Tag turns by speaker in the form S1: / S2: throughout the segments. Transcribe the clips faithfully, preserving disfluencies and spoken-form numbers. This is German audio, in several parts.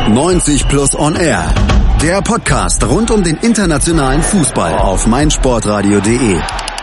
S1: neunzig Plus On Air. Der Podcast rund um den internationalen Fußball auf meinsportradio punkt de.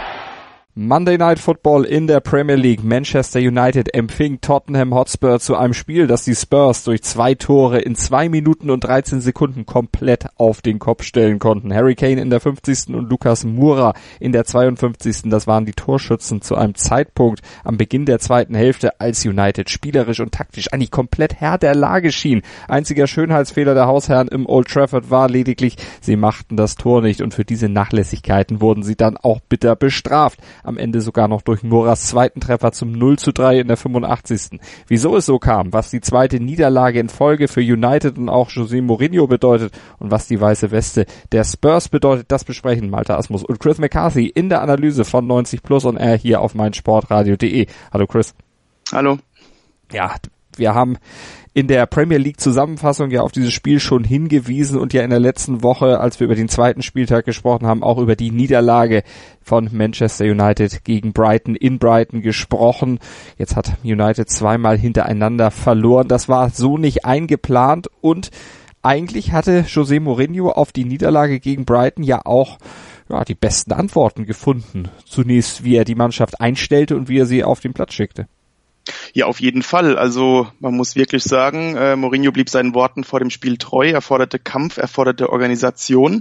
S2: Monday Night Football in der Premier League. Manchester United empfing Tottenham Hotspur zu einem Spiel, das die Spurs durch zwei Tore in zwei Minuten und dreizehn Sekunden komplett auf den Kopf stellen konnten. Harry Kane in der fünfzigsten und Lucas Moura in der zweiundfünfzigsten Das waren die Torschützen zu einem Zeitpunkt am Beginn der zweiten Hälfte, als United spielerisch und taktisch eigentlich komplett Herr der Lage schien. Einziger Schönheitsfehler der Hausherren im Old Trafford war lediglich, sie machten das Tor nicht, und für diese Nachlässigkeiten wurden sie dann auch bitter bestraft. Am Ende sogar noch durch Moras zweiten Treffer zum null zu drei in der fünfundachtzigsten Wieso es so kam, was die zweite Niederlage in Folge für United und auch José Mourinho bedeutet und was die weiße Weste der Spurs bedeutet, das besprechen Malte Asmus und Chris McCarthy in der Analyse von neunzig Plus On Air hier auf meinsportradio punkt de. Hallo Chris.
S3: Hallo.
S2: Ja, wir haben in der Premier League Zusammenfassung ja auf dieses Spiel schon hingewiesen und ja in der letzten Woche, als wir über den zweiten Spieltag gesprochen haben, auch über die Niederlage von Manchester United gegen Brighton in Brighton gesprochen. Jetzt hat United zweimal hintereinander verloren. Das war so nicht eingeplant, und eigentlich hatte José Mourinho auf die Niederlage gegen Brighton ja auch ja, die besten Antworten gefunden. Zunächst, wie er die Mannschaft einstellte und wie er sie auf den Platz schickte.
S3: Ja, auf jeden Fall. Also man muss wirklich sagen, äh, Mourinho blieb seinen Worten vor dem Spiel treu. Er forderte Kampf, er forderte Organisation,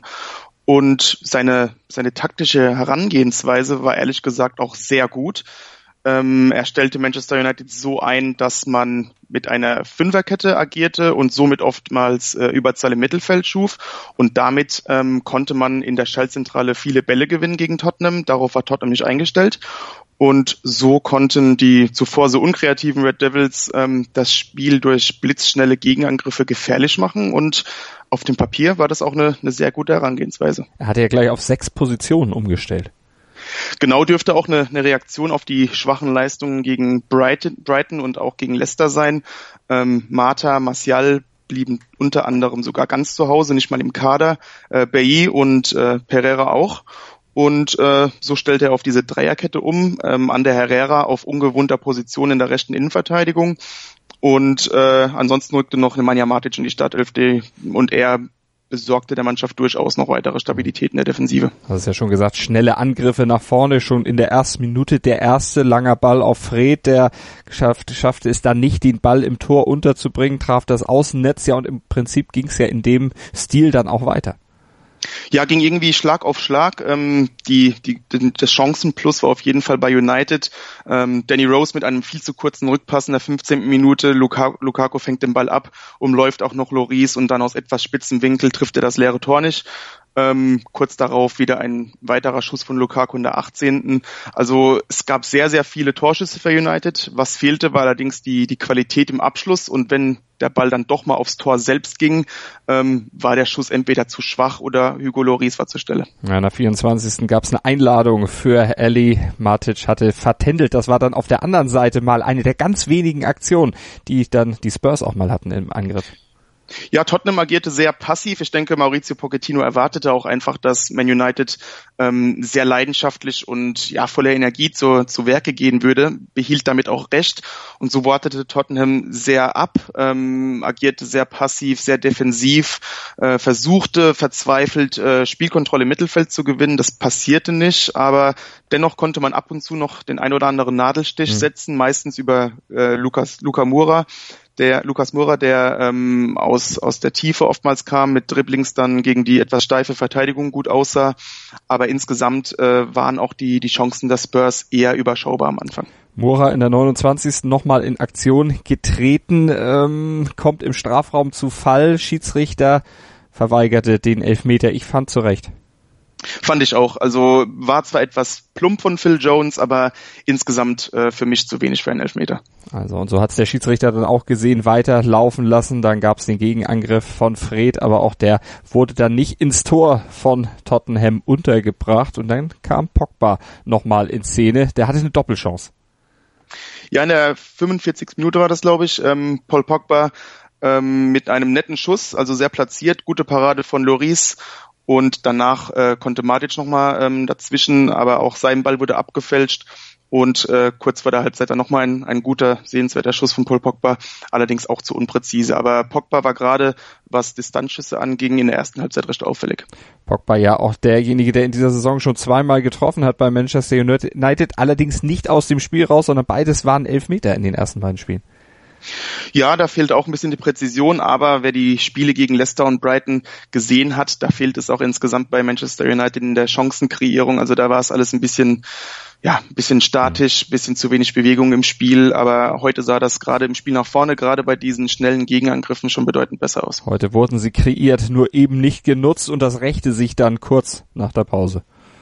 S3: und seine seine taktische Herangehensweise war ehrlich gesagt auch sehr gut. Ähm, er stellte Manchester United so ein, dass man mit einer Fünferkette agierte und somit oftmals äh, Überzahl im Mittelfeld schuf, und damit ähm, konnte man in der Schaltzentrale viele Bälle gewinnen gegen Tottenham. Darauf war Tottenham nicht eingestellt. Und so konnten die zuvor so unkreativen Red Devils ähm, das Spiel durch blitzschnelle Gegenangriffe gefährlich machen, und auf dem Papier war das auch eine, eine sehr gute Herangehensweise.
S2: Er hatte ja gleich auf sechs Positionen umgestellt.
S3: Genau, dürfte auch eine, eine Reaktion auf die schwachen Leistungen gegen Brighton, Brighton und auch gegen Leicester sein. Ähm, Mata, Martial blieben unter anderem sogar ganz zu Hause, nicht mal im Kader, äh, Bailly und äh, Pereira auch. Und äh, so stellte er auf diese Dreierkette um, ähm, an der Herrera auf ungewohnter Position in der rechten Innenverteidigung. Und äh, ansonsten rückte noch Nemanja Matic in die Startelf, und er besorgte der Mannschaft durchaus noch weitere Stabilität in der Defensive.
S2: Du hast ja schon gesagt, schnelle Angriffe nach vorne, schon in der ersten Minute der erste langer Ball auf Fred, der geschafft, schaffte es dann nicht, den Ball im Tor unterzubringen, traf das Außennetz, ja, und im Prinzip ging es ja in dem Stil dann auch weiter.
S3: Ja, ging irgendwie Schlag auf Schlag. Ähm, die, die, das Chancenplus war auf jeden Fall bei United. Ähm, Danny Rose mit einem viel zu kurzen Rückpass in der fünfzehnten Minute. Lukaku, Lukaku fängt den Ball ab, umläuft auch noch Lloris, und dann aus etwas spitzen Winkel trifft er das leere Tor nicht. Ähm, kurz darauf wieder ein weiterer Schuss von Lukaku in der achtzehnten Also es gab sehr, sehr viele Torschüsse für United. Was fehlte, war allerdings die, die Qualität im Abschluss, und wenn der Ball dann doch mal aufs Tor selbst ging, ähm, war der Schuss entweder zu schwach oder Hugo Lloris war zur Stelle.
S2: Ja, in der vierundzwanzigsten gab es eine Einladung für Ali. Matic hatte vertändelt. Das war dann auf der anderen Seite mal eine der ganz wenigen Aktionen, die dann die Spurs auch mal hatten im Angriff.
S3: Ja, Tottenham agierte sehr passiv. Ich denke, Maurizio Pochettino erwartete auch einfach, dass Man United ähm, sehr leidenschaftlich und ja voller Energie zu, zu Werke gehen würde, behielt damit auch recht. Und so wartete Tottenham sehr ab, ähm, agierte sehr passiv, sehr defensiv, äh, versuchte verzweifelt äh, Spielkontrolle im Mittelfeld zu gewinnen. Das passierte nicht, aber dennoch konnte man ab und zu noch den ein oder anderen Nadelstich mhm. setzen, meistens über äh, Lucas, Luka Moura. Der Lucas Moura, der ähm, aus aus der Tiefe oftmals kam, mit Dribblings dann gegen die etwas steife Verteidigung gut aussah. Aber insgesamt äh, waren auch die die Chancen der Spurs eher überschaubar am Anfang.
S2: Moura in der neunundzwanzigsten nochmal in Aktion getreten, ähm, kommt im Strafraum zu Fall. Schiedsrichter verweigerte den Elfmeter. Ich fand zu Recht.
S3: Fand ich auch. Also war zwar etwas plump von Phil Jones, aber insgesamt äh, für mich zu wenig für einen Elfmeter.
S2: Also und so hat's der Schiedsrichter dann auch gesehen, weiter laufen lassen. Dann gab's den Gegenangriff von Fred, aber auch der wurde dann nicht ins Tor von Tottenham untergebracht. Und dann kam Pogba nochmal in Szene. Der hatte eine Doppelchance.
S3: Ja, in der fünfundvierzigsten Minute war das, glaube ich. Ähm, Paul Pogba ähm, mit einem netten Schuss, also sehr platziert, gute Parade von Lloris. Und danach äh, konnte Matic nochmal ähm, dazwischen, aber auch sein Ball wurde abgefälscht. Und äh, kurz vor der Halbzeit dann nochmal ein, ein guter, sehenswerter Schuss von Paul Pogba, allerdings auch zu unpräzise. Aber Pogba war gerade, was Distanzschüsse anging, in der ersten Halbzeit recht auffällig.
S2: Pogba ja auch derjenige, der in dieser Saison schon zweimal getroffen hat bei Manchester United, allerdings nicht aus dem Spiel raus, sondern beides waren Elfmeter in den ersten beiden Spielen.
S3: Ja, da fehlt auch ein bisschen die Präzision, aber wer die Spiele gegen Leicester und Brighton gesehen hat, da fehlt es auch insgesamt bei Manchester United in der Chancenkreierung. Also da war es alles ein bisschen, ja, ein bisschen statisch, ein bisschen zu wenig Bewegung im Spiel, aber heute sah das gerade im Spiel nach vorne, gerade bei diesen schnellen Gegenangriffen schon bedeutend besser aus.
S2: Heute wurden sie kreiert, nur eben nicht genutzt und das rächte sich dann kurz nach der Pause.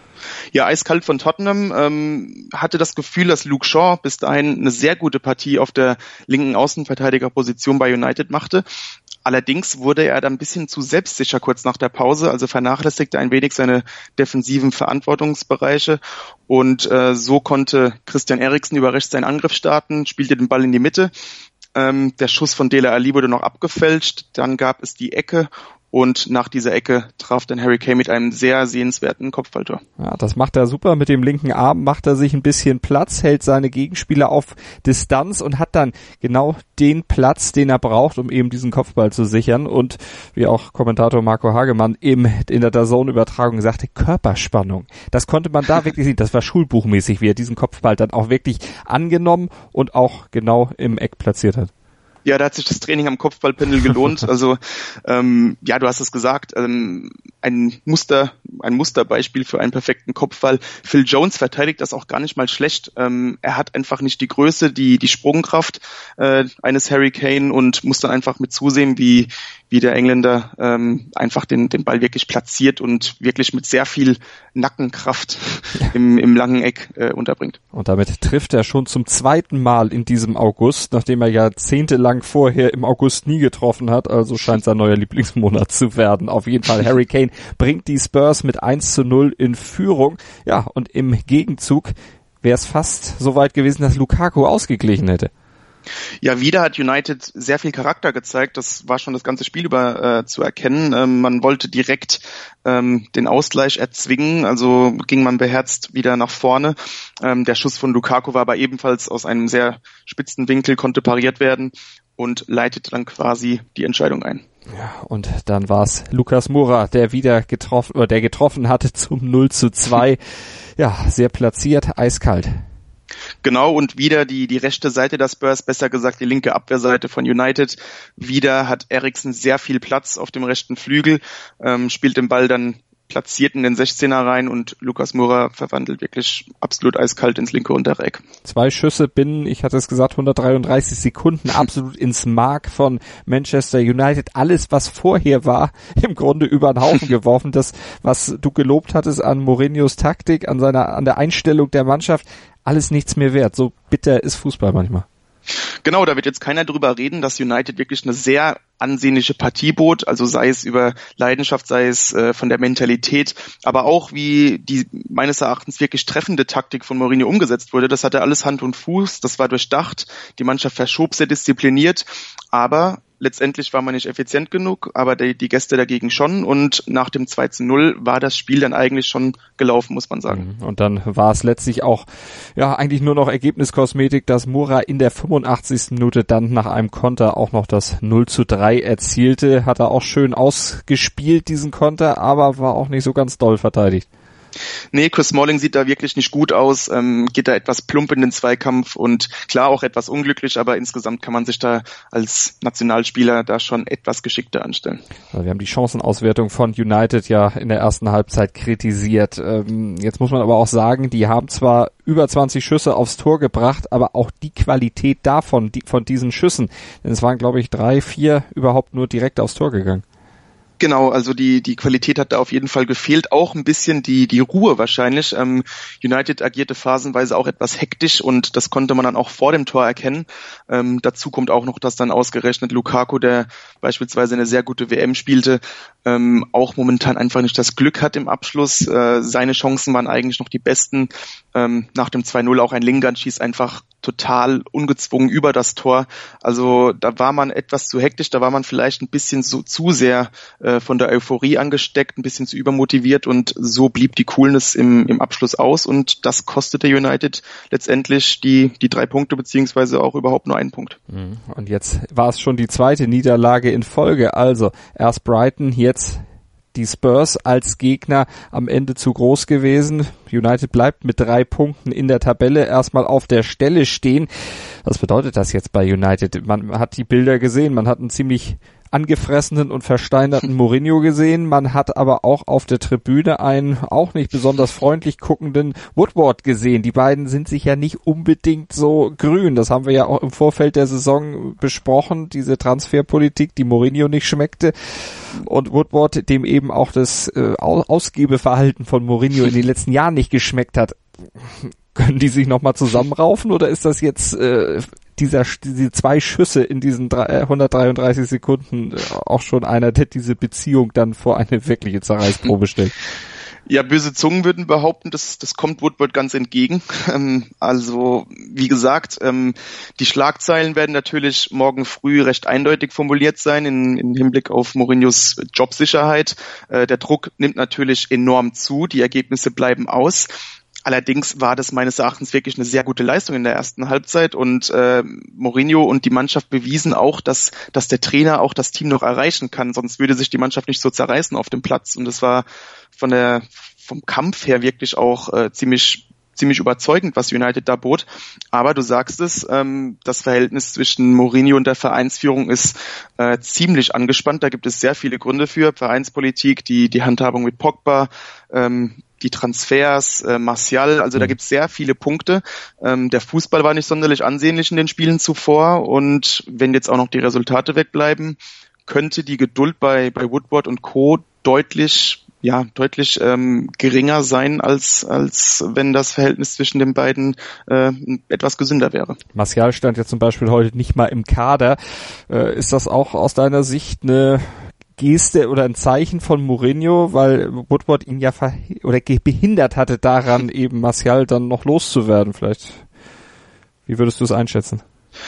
S3: Ja, eiskalt von Tottenham, ähm, hatte das Gefühl, dass Luke Shaw bis dahin eine sehr gute Partie auf der linken Außenverteidigerposition bei United machte. Allerdings wurde er dann ein bisschen zu selbstsicher kurz nach der Pause, also vernachlässigte ein wenig seine defensiven Verantwortungsbereiche und äh, so konnte Christian Eriksen über rechts seinen Angriff starten, spielte den Ball in die Mitte. Ähm, der Schuss von Dele Alli wurde noch abgefälscht, dann gab es die Ecke. Und nach dieser Ecke traf dann Harry Kane mit einem sehr sehenswerten Kopfballtor.
S2: Ja, das macht er super. Mit dem linken Arm macht er sich ein bisschen Platz, hält seine Gegenspieler auf Distanz und hat dann genau den Platz, den er braucht, um eben diesen Kopfball zu sichern. Und wie auch Kommentator Marco Hagemann im, in der D A Z N-Übertragung sagte, Körperspannung. Das konnte man da wirklich sehen. Das war schulbuchmäßig, wie er diesen Kopfball dann auch wirklich angenommen und auch genau im Eck platziert hat.
S3: Ja, da hat sich das Training am Kopfballpendel gelohnt. Also ähm, ja, du hast es gesagt, ähm, ein Muster, ein Musterbeispiel für einen perfekten Kopfball. Phil Jones verteidigt das auch gar nicht mal schlecht. Ähm, er hat einfach nicht die Größe, die die Sprungkraft äh, eines Harry Kane und muss dann einfach mit zusehen, wie wie der Engländer ähm, einfach den den Ball wirklich platziert und wirklich mit sehr viel Nackenkraft im im langen Eck äh, unterbringt.
S2: Und damit trifft er schon zum zweiten Mal in diesem August, nachdem er jahrzehntelang vorher im August nie getroffen hat, also scheint sein neuer Lieblingsmonat zu werden. Auf jeden Fall, Harry Kane bringt die Spurs mit eins zu null in Führung. Ja, und im Gegenzug wäre es fast so weit gewesen, dass Lukaku ausgeglichen hätte.
S3: Ja, wieder hat United sehr viel Charakter gezeigt. Das war schon das ganze Spiel über äh, zu erkennen. Ähm, man wollte direkt ähm, den Ausgleich erzwingen, also ging man beherzt wieder nach vorne. Ähm, der Schuss von Lukaku war aber ebenfalls aus einem sehr spitzen Winkel, konnte pariert werden und leitete dann quasi die Entscheidung ein.
S2: Ja, und dann war es Lucas Moura, der wieder getroffen, oder der getroffen hatte zum null zu zwei. Ja, sehr platziert, eiskalt.
S3: Genau, und wieder die die rechte Seite der Spurs, besser gesagt die linke Abwehrseite von United. Wieder hat Eriksen sehr viel Platz auf dem rechten Flügel, ähm, spielt den Ball dann platziert in den sechzehner rein und Lucas Moura verwandelt wirklich absolut eiskalt ins linke untere Eck.
S2: Zwei Schüsse binnen, ich hatte es gesagt, hundertdreiunddreißig Sekunden, absolut ins Mark von Manchester United. Alles, was vorher war, im Grunde über den Haufen geworfen. Das, was du gelobt hattest an Mourinhos Taktik, an seiner, an der Einstellung der Mannschaft, alles nichts mehr wert. So bitter ist Fußball manchmal.
S3: Genau, da wird jetzt keiner drüber reden, dass United wirklich eine sehr ansehnliche Partie bot, also sei es über Leidenschaft, sei es äh, von der Mentalität, aber auch wie die meines Erachtens wirklich treffende Taktik von Mourinho umgesetzt wurde. Das hatte alles Hand und Fuß, das war durchdacht, die Mannschaft verschob sehr diszipliniert, aber letztendlich war man nicht effizient genug, aber die, die Gäste dagegen schon und nach dem zwei zu null war das Spiel dann eigentlich schon gelaufen, muss man sagen.
S2: Und dann war es letztlich auch ja eigentlich nur noch Ergebniskosmetik, dass Moura in der fünfundachtzigsten Minute dann nach einem Konter auch noch das null zu drei erzielte. Hat er auch schön ausgespielt, diesen Konter, aber war auch nicht so ganz doll verteidigt.
S3: Nee, Chris Smalling sieht da wirklich nicht gut aus, ähm, geht da etwas plump in den Zweikampf und klar auch etwas unglücklich, aber insgesamt kann man sich da als Nationalspieler da schon etwas geschickter anstellen.
S2: Wir haben die Chancenauswertung von United ja in der ersten Halbzeit kritisiert. Ähm, jetzt muss man aber auch sagen, die haben zwar über zwanzig Schüsse aufs Tor gebracht, aber auch die Qualität davon, die, von diesen Schüssen, denn es waren glaube ich drei, vier überhaupt nur direkt aufs Tor gegangen.
S3: Genau, also die die Qualität hat da auf jeden Fall gefehlt, auch ein bisschen die die Ruhe wahrscheinlich. Ähm, United agierte phasenweise auch etwas hektisch und das konnte man dann auch vor dem Tor erkennen. Ähm, dazu kommt auch noch, dass dann ausgerechnet Lukaku, der beispielsweise eine sehr gute W M spielte, ähm, auch momentan einfach nicht das Glück hat im Abschluss. Äh, seine Chancen waren eigentlich noch die besten. Ähm, nach dem zwei null auch ein Lingard schießt einfach total ungezwungen über das Tor. Also da war man etwas zu hektisch, da war man vielleicht ein bisschen so zu sehr äh, von der Euphorie angesteckt, ein bisschen zu übermotiviert und so blieb die Coolness im, im Abschluss aus und das kostete United letztendlich die, die drei Punkte beziehungsweise auch überhaupt nur einen Punkt.
S2: Und jetzt war es schon die zweite Niederlage in Folge, also erst Brighton, jetzt die Spurs als Gegner am Ende zu groß gewesen. United bleibt mit drei Punkten in der Tabelle erstmal auf der Stelle stehen. Was bedeutet das jetzt bei United? Man hat die Bilder gesehen, man hat einen ziemlich angefressenen und versteinerten Mourinho gesehen. Man hat aber auch auf der Tribüne einen auch nicht besonders freundlich guckenden Woodward gesehen. Die beiden sind sich ja nicht unbedingt so grün. Das haben wir ja auch im Vorfeld der Saison besprochen, diese Transferpolitik, die Mourinho nicht schmeckte. Und Woodward, dem eben auch das äh, Ausgebeverhalten von Mourinho in den letzten Jahren nicht geschmeckt hat. Können die sich nochmal zusammenraufen oder ist das jetzt äh, dieser diese zwei Schüsse in diesen hundertdreiunddreißig Sekunden auch schon einer, der diese Beziehung dann vor eine wirkliche Zerreißprobe stellt?
S3: Ja, böse Zungen würden behaupten, das, das kommt Woodward ganz entgegen. Ähm, also, wie gesagt, ähm, die Schlagzeilen werden natürlich morgen früh recht eindeutig formuliert sein in, in Hinblick auf Mourinhos Jobsicherheit. Äh, der Druck nimmt natürlich enorm zu, die Ergebnisse bleiben aus. Allerdings war das meines Erachtens wirklich eine sehr gute Leistung in der ersten Halbzeit und äh, Mourinho und die Mannschaft bewiesen auch, dass dass der Trainer auch das Team noch erreichen kann, sonst würde sich die Mannschaft nicht so zerreißen auf dem Platz und das war von der vom Kampf her wirklich auch äh, ziemlich ziemlich überzeugend, was United da bot. Aber du sagst es, ähm, das Verhältnis zwischen Mourinho und der Vereinsführung ist äh, ziemlich angespannt. Da gibt es sehr viele Gründe für. Vereinspolitik, die die Handhabung mit Pogba, ähm, die Transfers, äh, Martial, also da gibt es sehr viele Punkte. Ähm, der Fußball war nicht sonderlich ansehnlich in den Spielen zuvor und wenn jetzt auch noch die Resultate wegbleiben, könnte die Geduld bei bei Woodward und Co. deutlich ja deutlich ähm, geringer sein, als als wenn das Verhältnis zwischen den beiden äh, etwas gesünder wäre.
S2: Martial stand ja zum Beispiel heute nicht mal im Kader. Äh, ist das auch aus deiner Sicht eine Geste oder ein Zeichen von Mourinho, weil Woodward ihn ja verh- oder behindert hatte daran, eben Martial dann noch loszuwerden vielleicht? Wie würdest du es einschätzen?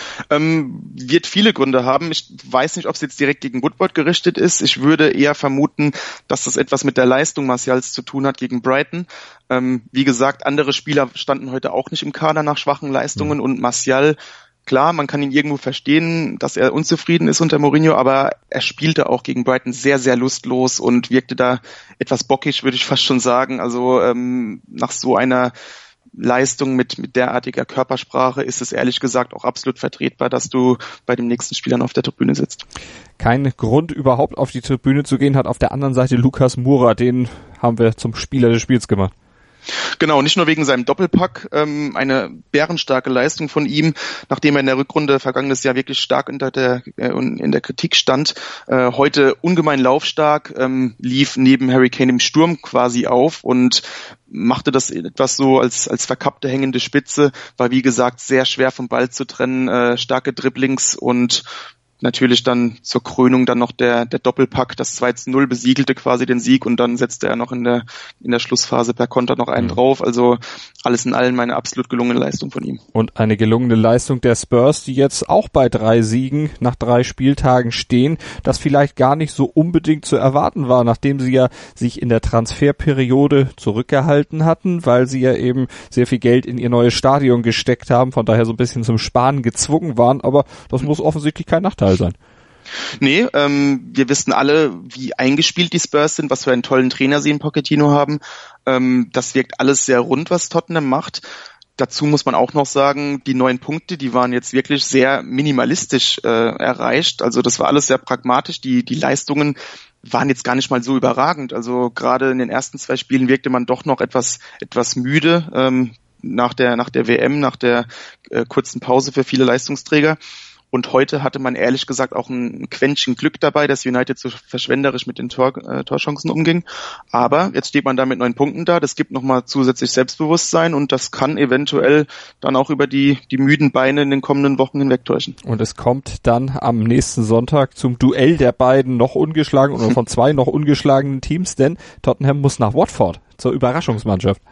S3: Ähm, wird viele Gründe haben. Ich weiß nicht, ob es jetzt direkt gegen Woodward gerichtet ist. Ich würde eher vermuten, dass das etwas mit der Leistung Martials zu tun hat gegen Brighton. Ähm, wie gesagt, andere Spieler standen heute auch nicht im Kader nach schwachen Leistungen mhm. und Martial, klar, man kann ihn irgendwo verstehen, dass er unzufrieden ist unter Mourinho, aber er spielte auch gegen Brighton sehr, sehr lustlos und wirkte da etwas bockig, würde ich fast schon sagen. Also ähm, nach so einer Leistung mit mit derartiger Körpersprache ist es ehrlich gesagt auch absolut vertretbar, dass du bei dem nächsten Spielern auf der Tribüne sitzt.
S2: Kein Grund überhaupt auf die Tribüne zu gehen, hat auf der anderen Seite Lucas Moura, den haben wir zum Spieler des Spiels gemacht.
S3: Genau, nicht nur wegen seinem Doppelpack, ähm, eine bärenstarke Leistung von ihm, nachdem er in der Rückrunde vergangenes Jahr wirklich stark unter der äh, in der Kritik stand. Äh, heute ungemein laufstark, ähm, lief neben Harry Kane im Sturm quasi auf und machte das etwas so als als verkappte hängende Spitze, war wie gesagt sehr schwer vom Ball zu trennen, äh, starke Dribblings und natürlich dann zur Krönung dann noch der der Doppelpack, das zwei zu null besiegelte quasi den Sieg und dann setzte er noch in der in der Schlussphase per Konter noch einen mhm. drauf. Also alles in allem eine absolut gelungene Leistung von ihm.
S2: Und eine gelungene Leistung der Spurs, die jetzt auch bei drei Siegen nach drei Spieltagen stehen, das vielleicht gar nicht so unbedingt zu erwarten war, nachdem sie ja sich in der Transferperiode zurückgehalten hatten, weil sie ja eben sehr viel Geld in ihr neues Stadion gesteckt haben, von daher so ein bisschen zum Sparen gezwungen waren, aber das muss offensichtlich kein Nachteil sein.
S3: Nee, ähm, wir wissen alle, wie eingespielt die Spurs sind, was für einen tollen Trainer sie in Pochettino haben. Ähm, das wirkt alles sehr rund, was Tottenham macht. Dazu muss man auch noch sagen, die neun Punkte, die waren jetzt wirklich sehr minimalistisch äh, erreicht. Also das war alles sehr pragmatisch. Die, die Leistungen waren jetzt gar nicht mal so überragend. Also gerade in den ersten zwei Spielen wirkte man doch noch etwas, etwas müde ähm, nach der, nach der W M, nach der äh, kurzen Pause für viele Leistungsträger. Und heute hatte man ehrlich gesagt auch ein Quäntchen Glück dabei, dass United so verschwenderisch mit den Tor, äh, Torchancen umging. Aber jetzt steht man da mit neun Punkten da. Das gibt nochmal zusätzlich Selbstbewusstsein und das kann eventuell dann auch über die, die müden Beine in den kommenden Wochen hinwegtäuschen.
S2: Und es kommt dann am nächsten Sonntag zum Duell der beiden noch ungeschlagenen oder von zwei noch ungeschlagenen Teams, denn Tottenham muss nach Watford zur Überraschungsmannschaft.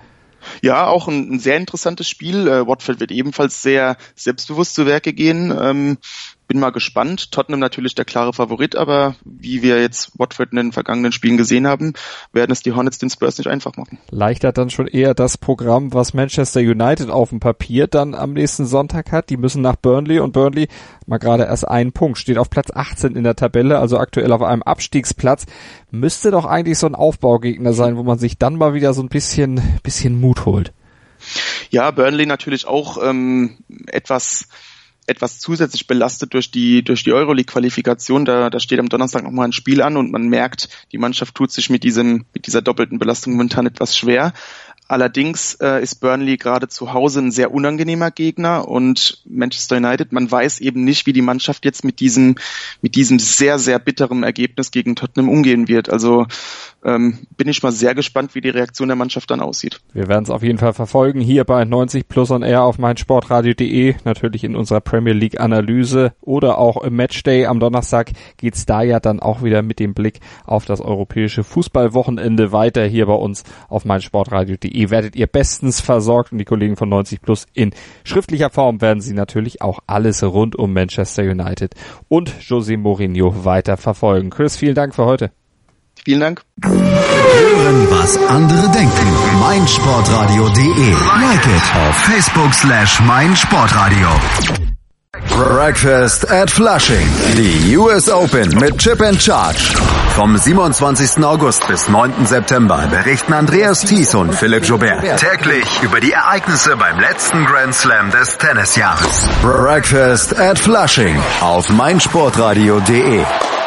S3: Ja, auch ein, ein sehr interessantes Spiel. Äh, Watford wird ebenfalls sehr selbstbewusst zu Werke gehen. Ähm, bin mal gespannt. Tottenham natürlich der klare Favorit, aber wie wir jetzt Watford in den vergangenen Spielen gesehen haben, werden es die Hornets den Spurs nicht einfach machen.
S2: Leichter dann schon eher das Programm, was Manchester United auf dem Papier dann am nächsten Sonntag hat. Die müssen nach Burnley und Burnley mal gerade erst einen Punkt, steht auf Platz achtzehn in der Tabelle, also aktuell auf einem Abstiegsplatz. Müsste doch eigentlich so ein Aufbaugegner sein, wo man sich dann mal wieder so ein bisschen, bisschen Mut holt.
S3: Ja, Burnley natürlich auch ähm, etwas etwas zusätzlich belastet durch die durch die Euroleague-Qualifikation. Da, da steht am Donnerstag nochmal ein Spiel an und man merkt, die Mannschaft tut sich mit diesem mit dieser doppelten Belastung momentan etwas schwer. Allerdings äh, ist Burnley gerade zu Hause ein sehr unangenehmer Gegner und Manchester United, man weiß eben nicht, wie die Mannschaft jetzt mit diesem mit diesem sehr, sehr bitteren Ergebnis gegen Tottenham umgehen wird. Also ähm, bin ich mal sehr gespannt, wie die Reaktion der Mannschaft dann aussieht.
S2: Wir werden es auf jeden Fall verfolgen, hier bei neunzig Plus on Air auf meinsportradio punkt de, natürlich in unserer Premier League Analyse oder auch im Matchday am Donnerstag geht's da ja dann auch wieder mit dem Blick auf das europäische Fußballwochenende weiter hier bei uns auf meinsportradio punkt de. Werdet ihr bestens versorgt und die Kollegen von neunzig Plus in schriftlicher Form werden sie natürlich auch alles rund um Manchester United und José Mourinho weiter verfolgen. Chris, vielen Dank für heute.
S3: Vielen Dank.
S1: Hören, was andere denken. meinsportradio punkt de. Like it auf Facebook slash meinsportradio. Breakfast at Flushing. Die U S Open mit Chip and Charge. Vom siebenundzwanzigsten August bis neunten September berichten Andreas Thies und Philipp Joubert täglich über die Ereignisse beim letzten Grand Slam des Tennisjahres. Breakfast at Flushing auf meinsportradio punkt de.